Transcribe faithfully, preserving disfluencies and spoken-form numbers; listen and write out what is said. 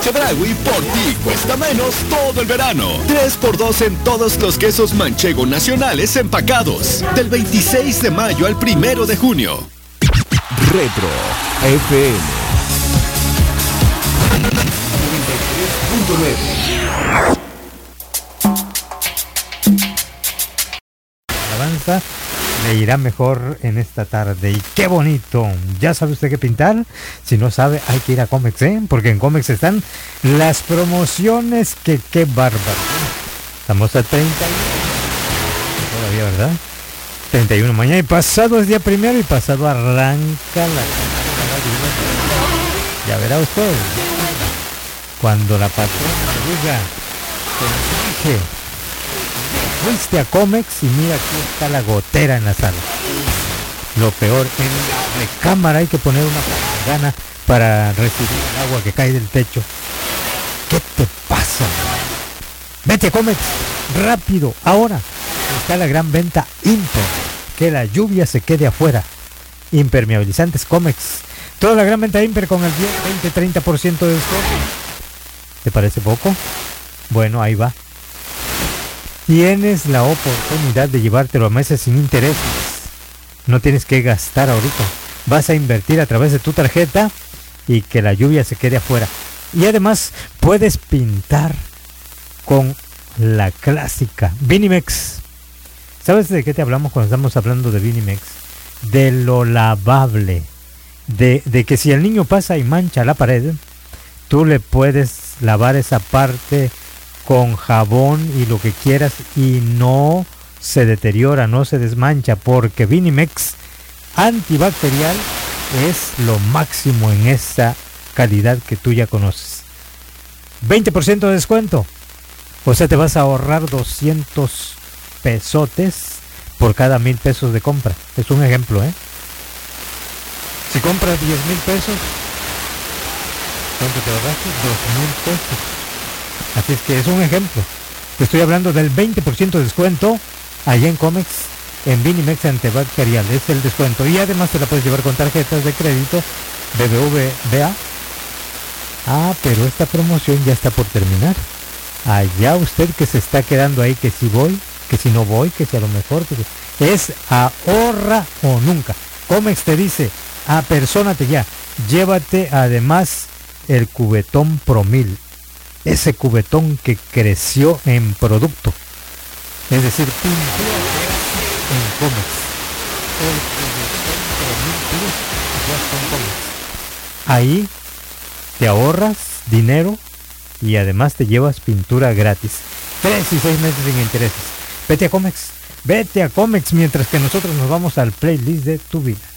Chedraui por ti cuesta menos todo el verano. tres por dos en todos los quesos manchego nacionales empacados. Del veintiséis de mayo al primero de junio. Retro F M noventa y tres punto nueve. Avanza, le irá mejor en esta tarde. Y qué bonito. ¿Ya sabe usted qué pintar? Si no sabe, hay que ir a Comex, ¿eh? Porque en Comex están las promociones que qué bárbaro. Estamos a treinta y uno. Todavía, ¿verdad? treinta y uno. Mañana y pasado es día primero y pasado arranca la... Ya verá usted. Cuando la patrona diga, te dije, fuiste a Comex y mira, aquí está la gotera en la sala. Lo peor, en la recámara hay que poner una gana para recibir el agua que cae del techo. ¿Qué te pasa? Vete a Comex, rápido, ahora. Está la gran venta Imper, que la lluvia se quede afuera. Impermeabilizantes Comex. Toda la gran venta Imper con el veinte a treinta por ciento de descuento. ¿Te parece poco? Bueno, ahí va. Tienes la oportunidad de llevártelo a meses sin intereses. No tienes que gastar ahorita. Vas a invertir a través de tu tarjeta y que la lluvia se quede afuera. Y además puedes pintar con la clásica Vinimex. ¿Sabes de qué te hablamos cuando estamos hablando de Vinimex? De lo lavable. De, de que si el niño pasa y mancha la pared, tú le puedes lavar esa parte con jabón y lo que quieras y no se deteriora, no se desmancha, porque Vinimex antibacterial es lo máximo en esa calidad que tú ya conoces. veinte por ciento de descuento. O sea, te vas a ahorrar doscientos pesotes por cada mil pesos de compra. Es un ejemplo, ¿eh? Si compras diez mil pesos, ¿cuánto te ahorraste? dos mil pesos. Así es que es un ejemplo. Te estoy hablando del veinte por ciento de descuento allá en Comex, en Vinimex antibacterial. Es el descuento. Y además te la puedes llevar con tarjetas de crédito B B V A. Ah, pero esta promoción ya está por terminar. Allá usted que se está quedando ahí, que si voy, que si no voy, que si a lo mejor, que si... es ahorra o nunca. Comex te dice, apersónate ya, llévate además el cubetón Promil, ese cubetón que creció en producto, es decir, pintura en Comex, el cubetón Promil Plus ya está en Comex. Ahí te ahorras dinero y además te llevas pintura gratis, tres y seis meses sin intereses. Vete a Comex, vete a Comex mientras que nosotros nos vamos al playlist de tu vida.